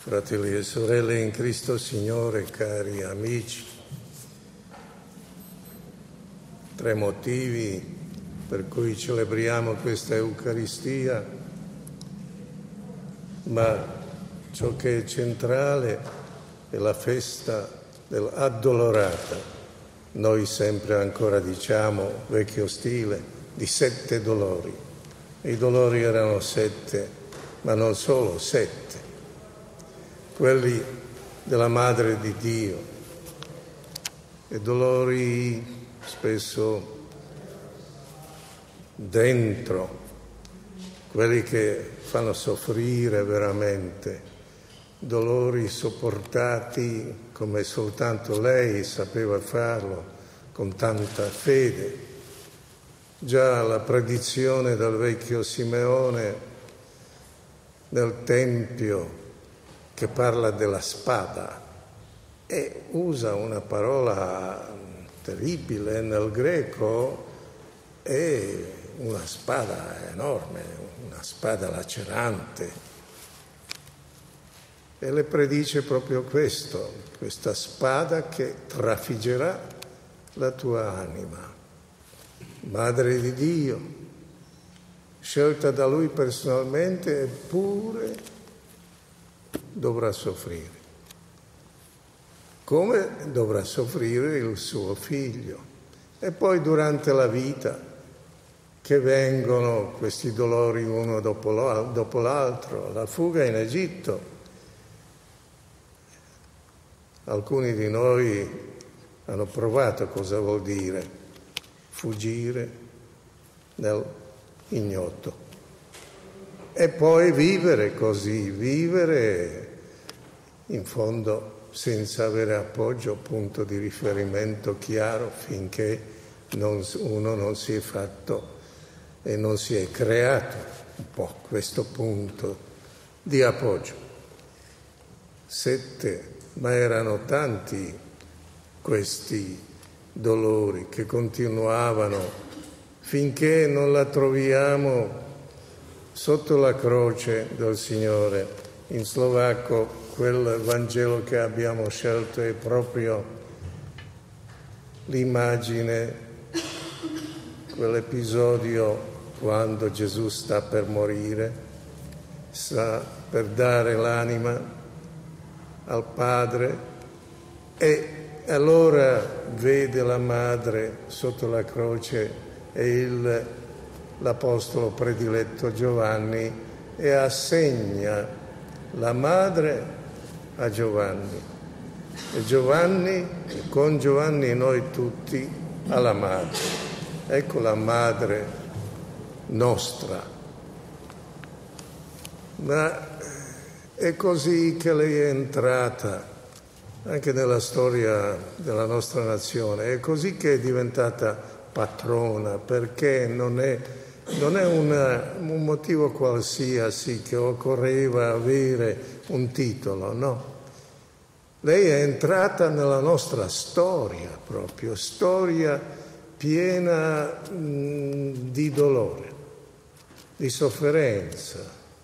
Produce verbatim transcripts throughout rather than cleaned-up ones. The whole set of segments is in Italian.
Fratelli e sorelle in Cristo Signore, cari amici, tre motivi per cui celebriamo questa Eucaristia, ma ciò che è centrale è la festa dell'addolorata. Noi sempre ancora diciamo, vecchio stile, di sette dolori. I dolori erano sette, ma non solo sette. Quelli della Madre di Dio, e dolori spesso dentro, quelli che fanno soffrire veramente, dolori sopportati come soltanto lei sapeva farlo, con tanta fede. Già la predizione del vecchio Simeone nel Tempio, che parla della spada e usa una parola terribile nel greco, è una spada enorme, una spada lacerante. E le predice proprio questo, questa spada che trafiggerà la tua anima. Madre di Dio, scelta da Lui personalmente, eppure dovrà soffrire, come dovrà soffrire il suo figlio. E poi durante la vita che vengono questi dolori uno dopo l'altro, la fuga in Egitto. Alcuni di noi hanno provato cosa vuol dire fuggire nell'ignoto. E poi vivere così, vivere in fondo senza avere appoggio, punto di riferimento chiaro, finché non, uno non si è fatto e non si è creato un po' questo punto di appoggio. Sette, ma erano tanti questi dolori che continuavano finché non la troviamo sotto la croce del Signore. In slovacco quel Vangelo che abbiamo scelto è proprio l'immagine, quell'episodio quando Gesù sta per morire, sta per dare l'anima al Padre e allora vede la madre sotto la croce e il l'apostolo prediletto Giovanni e assegna la madre a Giovanni e Giovanni, e con Giovanni noi tutti, alla madre. Ecco la madre nostra. Ma è così che lei è entrata anche nella storia della nostra nazione, è così che è diventata patrona, perché non è Non è una, un motivo qualsiasi che occorreva avere un titolo, no. Lei è entrata nella nostra storia proprio, storia piena mh, di dolore, di sofferenza,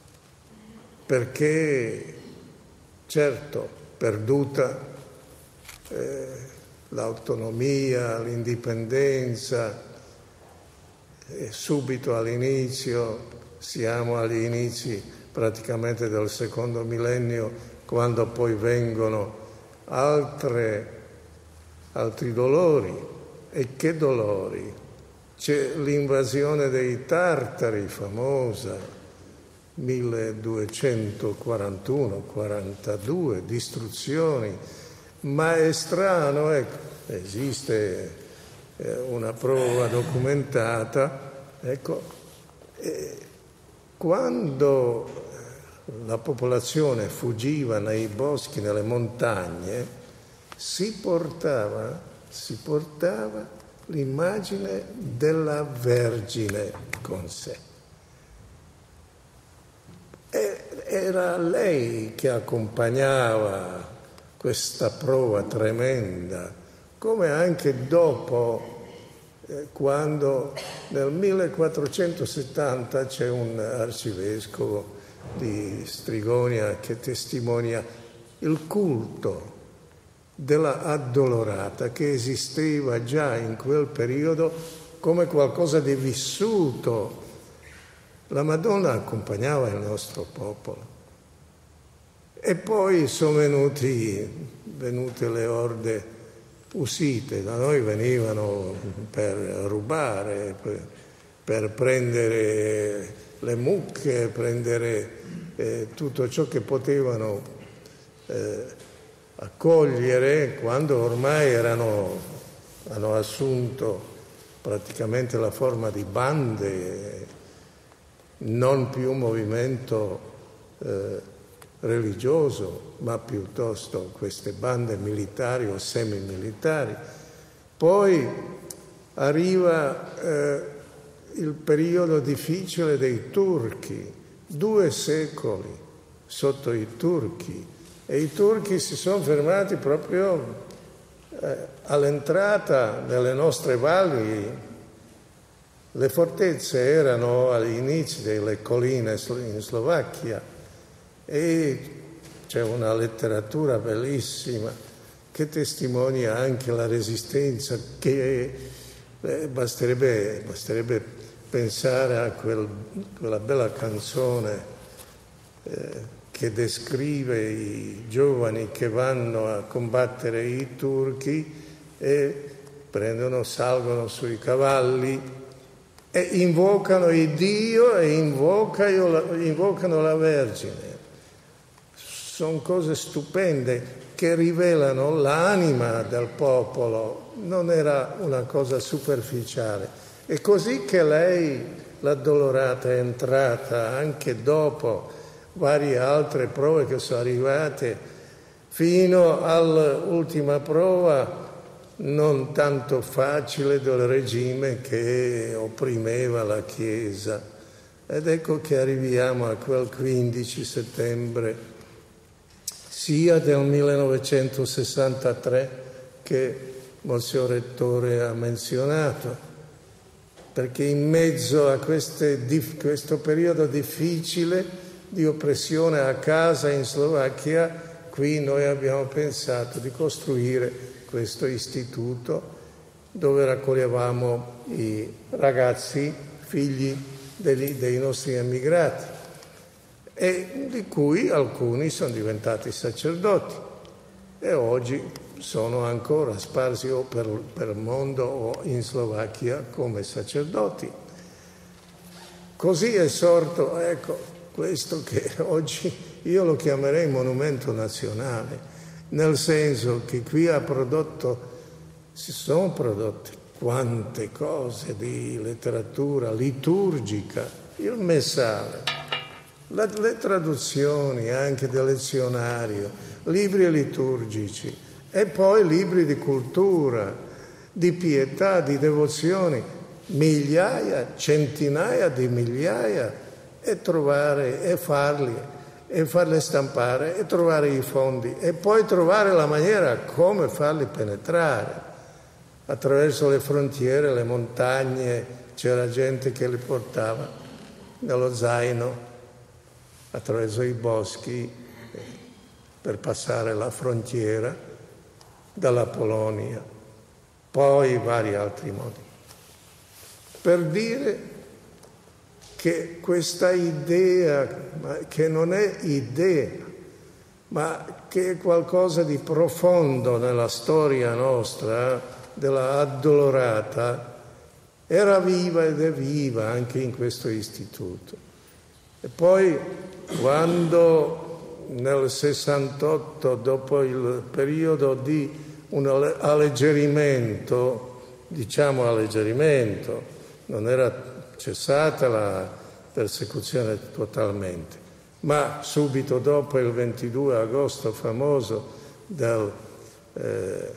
perché certo perduta eh, l'autonomia, l'indipendenza. E subito all'inizio, siamo agli inizi praticamente del secondo millennio, quando poi vengono altre, altri dolori. E che dolori? C'è l'invasione dei tartari, famosa, milleduecentoquarantuno quarantadue, distruzioni. Ma è strano, ecco, esiste una prova documentata, ecco, eh, quando la popolazione fuggiva nei boschi, nelle montagne, si portava, si portava l'immagine della Vergine con sé. E era lei che accompagnava questa prova tremenda, come anche dopo, eh, quando nel millequattrocentosettanta c'è un arcivescovo di Strigonia che testimonia il culto della addolorata che esisteva già in quel periodo come qualcosa di vissuto. La Madonna accompagnava il nostro popolo. E poi sono venuti, venute le orde usite, da noi venivano per rubare, per, per prendere le mucche, prendere eh, tutto ciò che potevano eh, accogliere, quando ormai erano, hanno assunto praticamente la forma di bande, non più movimento eh, religioso, ma piuttosto queste bande militari o semimilitari. Poi arriva eh, il periodo difficile dei turchi, due secoli sotto i turchi, e i turchi si sono fermati proprio eh, all'entrata delle nostre valli. Le fortezze erano agli inizi delle colline in Slovacchia e c'è una letteratura bellissima che testimonia anche la resistenza, che eh, basterebbe, basterebbe pensare a quel, quella bella canzone eh, che descrive i giovani che vanno a combattere i turchi e prendono, salgono sui cavalli e invocano il Dio e invocano la Vergine. Sono cose stupende che rivelano l'anima del popolo, non era una cosa superficiale. È così che lei, l'addolorata, è entrata anche dopo varie altre prove che sono arrivate, fino all'ultima prova non tanto facile del regime che opprimeva la Chiesa. Ed ecco che arriviamo a quel quindici settembre sia del millenovecentosessantatré che Monsignor Rettore ha menzionato, perché in mezzo a queste, questo periodo difficile di oppressione a casa in Slovacchia, qui noi abbiamo pensato di costruire questo istituto dove raccoglievamo i ragazzi, figli degli, dei nostri emigrati, e di cui alcuni sono diventati sacerdoti e oggi sono ancora sparsi o per, per il mondo o in Slovacchia come sacerdoti. Così è sorto, ecco, questo che oggi io lo chiamerei monumento nazionale, nel senso che qui ha prodotto, si sono prodotte quante cose di letteratura liturgica, il messale, la, le traduzioni anche del lezionario, libri liturgici e poi libri di cultura, di pietà, di devozioni, migliaia, centinaia di migliaia, e trovare e farli e farle stampare e trovare i fondi e poi trovare la maniera come farli penetrare attraverso le frontiere, le montagne. C'era gente che li portava nello zaino attraverso i boschi per passare la frontiera dalla Polonia, poi vari altri modi, per dire che questa idea, che non è idea, ma che è qualcosa di profondo nella storia nostra, della addolorata, era viva ed è viva anche in questo istituto. E poi quando nel sessantotto, dopo il periodo di un alleggerimento, diciamo alleggerimento, non era cessata la persecuzione totalmente, ma subito dopo il ventidue agosto famoso del eh,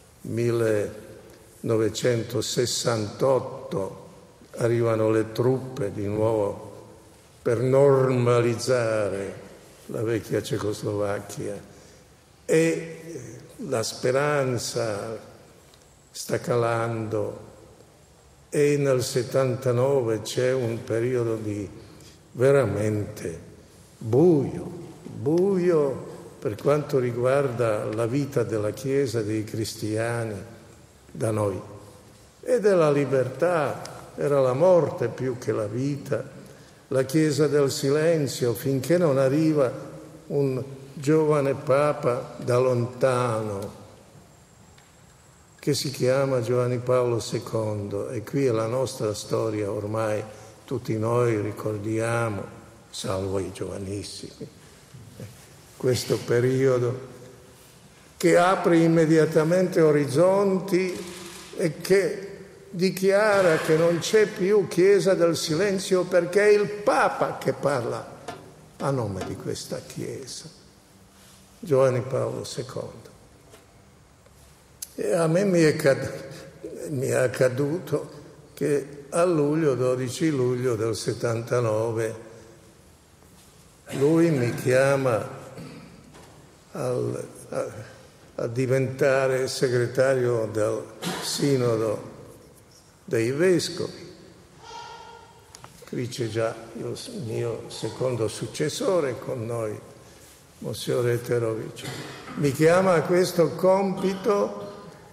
millenovecentosessantotto arrivano le truppe di nuovo per normalizzare la vecchia Cecoslovacchia e la speranza sta calando. E nel settantanove c'è un periodo di veramente buio, buio per quanto riguarda la vita della Chiesa, dei cristiani da noi. E della libertà, era la morte più che la vita, la Chiesa del silenzio, finché non arriva un giovane Papa da lontano, che si chiama Giovanni Paolo secondo, e qui è la nostra storia, ormai tutti noi ricordiamo, salvo i giovanissimi, questo periodo che apre immediatamente orizzonti e che dichiara che non c'è più Chiesa del silenzio perché è il Papa che parla a nome di questa Chiesa, Giovanni Paolo secondo. E a me mi è, cad- mi è accaduto che a luglio, dodici luglio del settantanove, lui mi chiama al, a, a diventare segretario del Sinodo dei Vescovi. Qui c'è già il mio secondo successore con noi, Monsignor Eterovic. Mi chiama a questo compito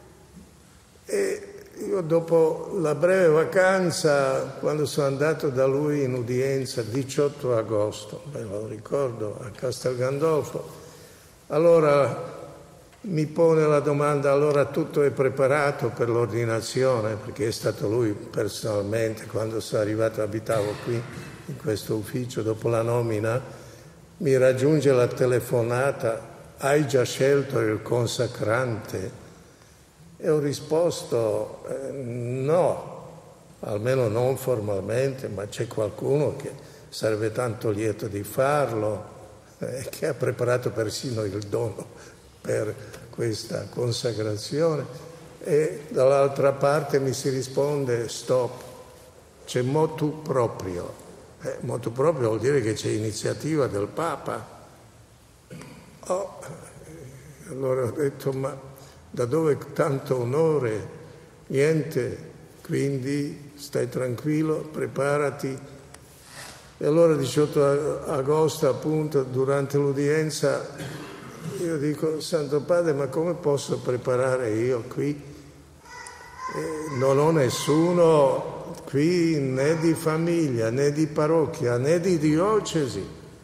e io dopo la breve vacanza, quando sono andato da lui in udienza, diciotto agosto, me lo ricordo, a Castel Gandolfo, allora mi pone la domanda, allora tutto è preparato per l'ordinazione, perché è stato lui personalmente, quando sono arrivato, abitavo qui in questo ufficio, dopo la nomina, mi raggiunge la telefonata, hai già scelto il consacrante? E ho risposto eh, no, almeno non formalmente, ma c'è qualcuno che sarebbe tanto lieto di farlo, eh, che ha preparato persino il dono per questa consacrazione. E dall'altra parte mi si risponde stop, c'è motu proprio. Eh, motu proprio vuol dire che c'è iniziativa del Papa. Oh, allora ho detto, ma da dove tanto onore? Niente, quindi stai tranquillo, preparati. E allora diciotto agosto, appunto, durante l'udienza, io dico, Santo Padre, ma come posso preparare io qui? Eh, non ho nessuno qui né di famiglia, né di parrocchia, né di diocesi.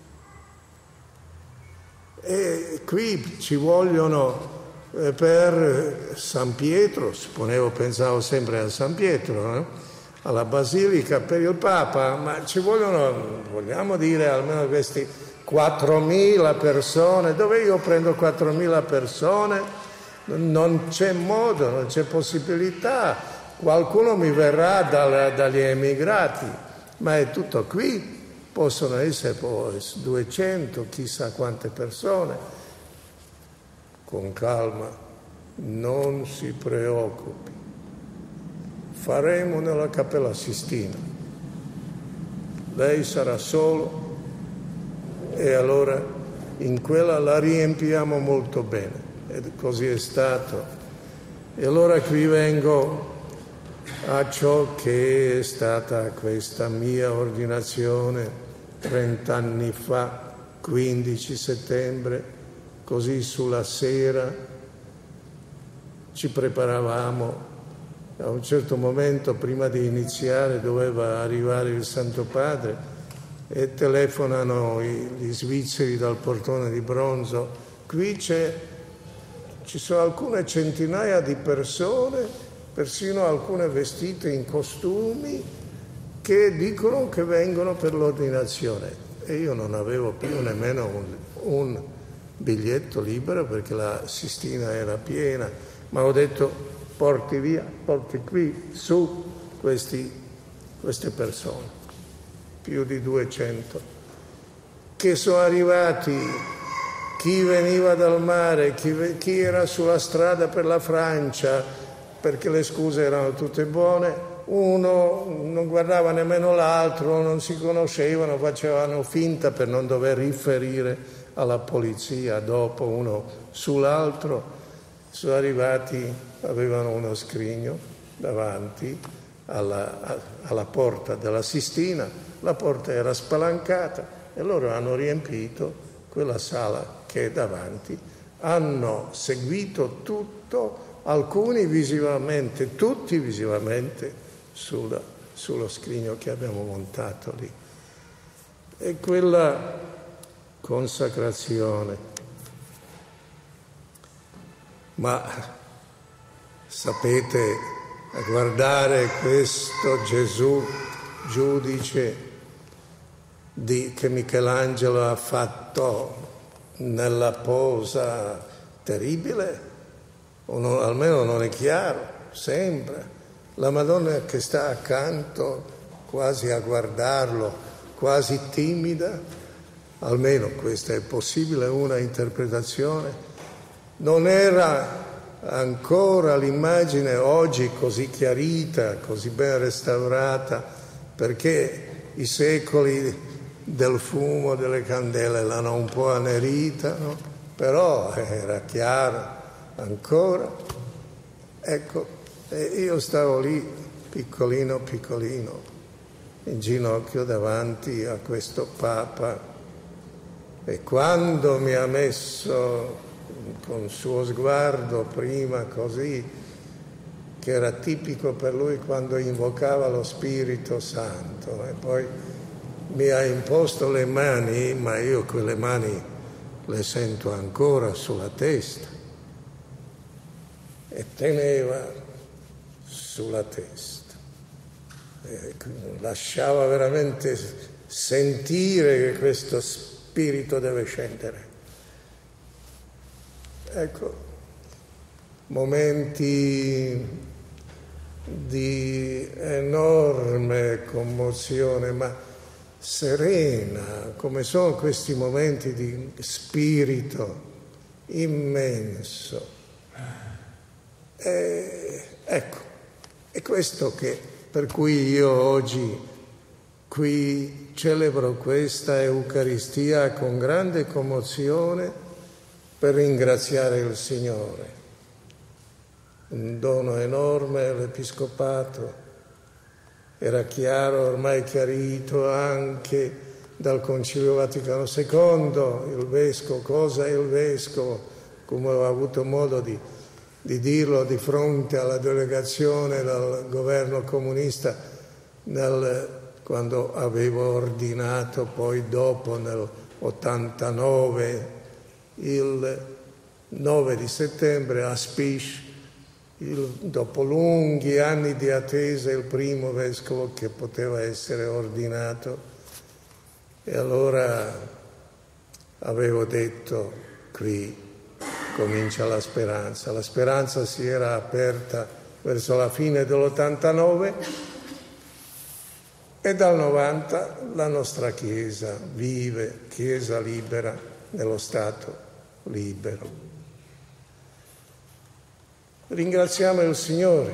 E qui ci vogliono per San Pietro, supponevo, pensavo sempre a San Pietro, no? Alla Basilica per il Papa, ma ci vogliono, vogliamo dire, almeno questi quattromila persone. Dove io prendo quattromila persone? Non c'è modo, non c'è possibilità. Qualcuno mi verrà dal, dagli emigrati, ma è tutto qui. Possono essere poi duecento, chissà quante persone. Con calma, non si preoccupi, faremo nella Cappella Sistina, lei sarà solo e allora in quella la riempiamo molto bene, e così è stato. E allora qui vengo a ciò che è stata questa mia ordinazione trent'anni fa, quindici settembre, così sulla sera ci preparavamo. A un certo momento, prima di iniziare, doveva arrivare il Santo Padre e telefonano gli svizzeri dal portone di bronzo. Qui c'è, ci sono alcune centinaia di persone, persino alcune vestite in costumi, che dicono che vengono per l'ordinazione. E io non avevo più nemmeno un, un biglietto libero perché la Sistina era piena, ma ho detto porti via, porti qui su questi, queste persone, più di duecento, che sono arrivati, chi veniva dal mare, chi, chi era sulla strada per la Francia, perché le scuse erano tutte buone, uno non guardava nemmeno l'altro, non si conoscevano, facevano finta per non dover riferire alla polizia dopo uno sull'altro. Sono arrivati, avevano uno scrigno davanti alla, alla porta della Sistina, la porta era spalancata, e loro hanno riempito quella sala che è davanti, hanno seguito tutto, alcuni visivamente, tutti visivamente, sulla, sullo scrigno che abbiamo montato lì. E quella consacrazione, ma sapete, a guardare questo Gesù giudice di, che Michelangelo ha fatto nella posa terribile, o non, almeno non è chiaro, sembra. La Madonna che sta accanto, quasi a guardarlo, quasi timida, almeno questa è possibile una interpretazione. Non era ancora l'immagine oggi così chiarita, così ben restaurata, perché i secoli del fumo, delle candele l'hanno un po' annerita, no? Però era chiara ancora. Ecco, e io stavo lì piccolino piccolino, in ginocchio davanti a questo Papa, e quando mi ha messo con il suo sguardo prima così, che era tipico per lui quando invocava lo Spirito Santo, e poi mi ha imposto le mani, ma io quelle mani le sento ancora sulla testa, e teneva sulla testa, e lasciava veramente sentire che questo Spirito deve scendere. Ecco, momenti di enorme commozione, ma serena, come sono questi momenti di spirito immenso. E, ecco, è questo che, per cui io oggi qui celebro questa Eucaristia con grande commozione, per ringraziare il Signore. Un dono enorme all'Episcopato. Era chiaro, ormai chiarito anche dal Concilio Vaticano secondo, il Vescovo, cosa è il Vescovo, come ho avuto modo di, di dirlo di fronte alla delegazione del governo comunista nel, quando avevo ordinato poi dopo nel ottantanove, il nove di settembre a Spiš, il, dopo lunghi anni di attesa, il primo vescovo che poteva essere ordinato. E allora avevo detto: qui comincia la speranza. La speranza si era aperta verso la fine dell'ottantanove e dal novanta la nostra Chiesa vive, Chiesa libera nello Stato libero. Ringraziamo il Signore,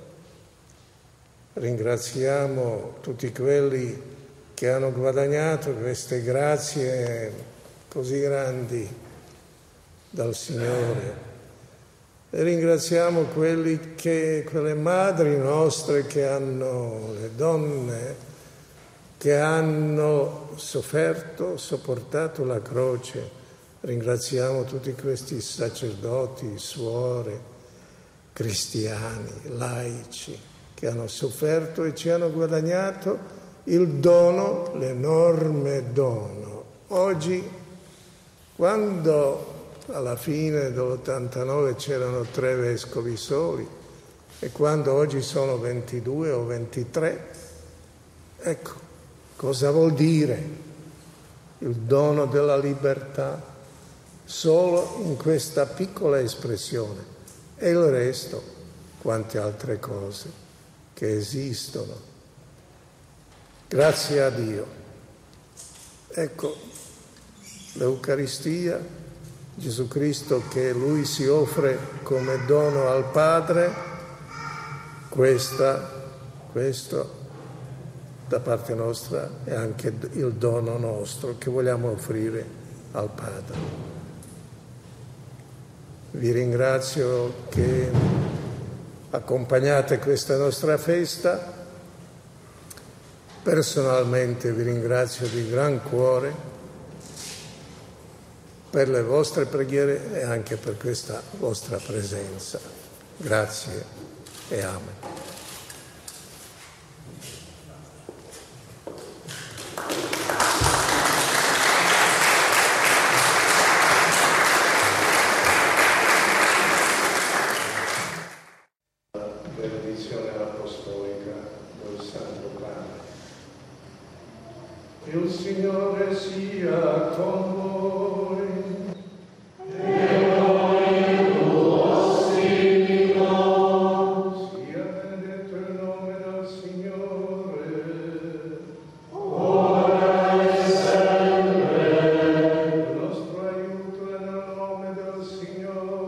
ringraziamo tutti quelli che hanno guadagnato queste grazie così grandi dal Signore, e ringraziamo quelli che, quelle madri nostre che hanno, le donne che hanno sofferto, sopportato la croce. Ringraziamo tutti questi sacerdoti, suore, cristiani, laici, che hanno sofferto e ci hanno guadagnato il dono, l'enorme dono. Oggi, quando alla fine dell'ottantanove c'erano tre vescovi soli, e quando oggi sono ventidue o ventitré, ecco, cosa vuol dire il dono della libertà? Solo in questa piccola espressione, e il resto, quante altre cose che esistono. Grazie a Dio. Ecco, l'Eucaristia, Gesù Cristo che Lui si offre come dono al Padre, questa, questo da parte nostra è anche il dono nostro che vogliamo offrire al Padre. Vi ringrazio che accompagnate questa nostra festa. Personalmente vi ringrazio di gran cuore per le vostre preghiere e anche per questa vostra presenza. Grazie e amen. Benedizione apostolica del Santo Padre. Il Signore sia con voi. E con il tuo spirito. Sia benedetto il nome del Signore. Ora e sempre. Il nostro aiuto è nel nome del Signore.